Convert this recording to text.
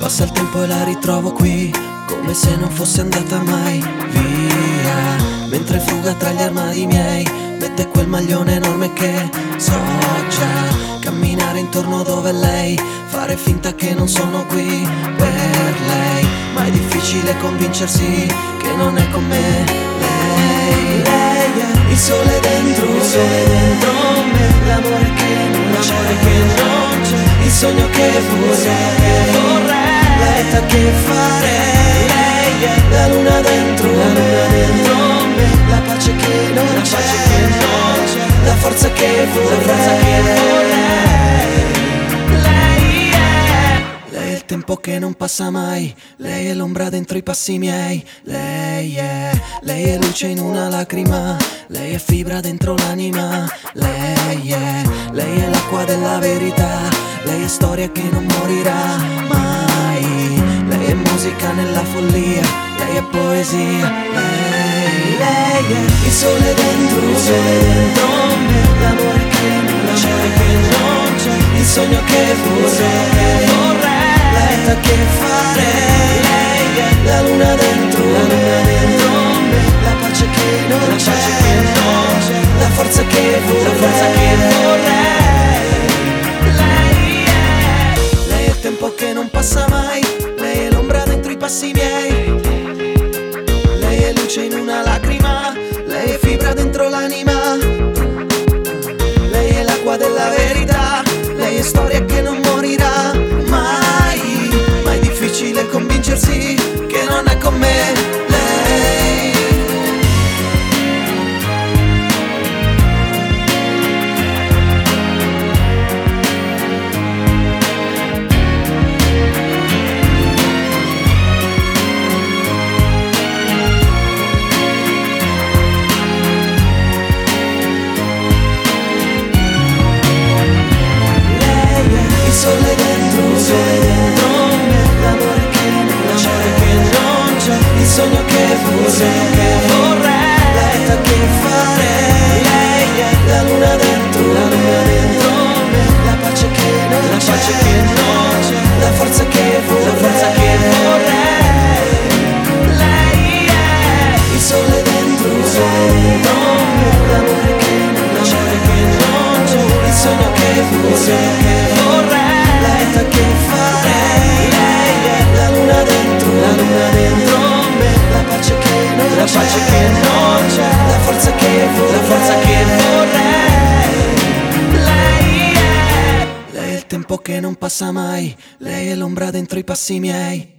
Passa il tempo e la ritrovo qui, come se non fosse andata mai via. Mentre fruga tra gli armadi miei, mette quel maglione enorme che so già. Camminare intorno dove è lei, fare finta che non sono qui per lei. Ma è difficile convincersi che non è con me lei. Lei è il sole dentro me, l'amore che non c'è, il sogno che vorrei, la vita che farei. Lei è la luna dentro me, la pace che non c'è, la forza che vorrei. Lei è il tempo che non passa mai, lei è l'ombra dentro i passi miei. Lei è luce in una lacrima, lei è fibra dentro l'anima. Lei è l'acqua della verità, lei è storia che non morirà mai. Lei è musica nella follia, lei è poesia. Lei è il sole dentro me, l'amore che non c'è, il sogno che vorrei, la vita che farei. Lei è la luna dentro me, la pace che non c'è, la forza che vorrei. Lei è il tempo che non passa mai, lei è l'ombra dentro i passi miei. Lei è luce in una lacrima, lei è fibra dentro l'anima. Lei è l'acqua della verità, lei è storia che non morirà mai. Ma è difficile convincersi che non è con me lei. Il sole dentro me, l'amore che non c'è, il sogno che vorrei, la vita che farei. Lei è la luna dentro me, la pace che non c'è, la forza che vorrei. Lei è il sole dentro me, l'amore che non c'è, il sogno che vorrei, che farei. Lei è la luna dentro me, la pace che non c'è, la forza che vorrei. Lei è il tempo che non passa mai, lei è l'ombra dentro i passi miei.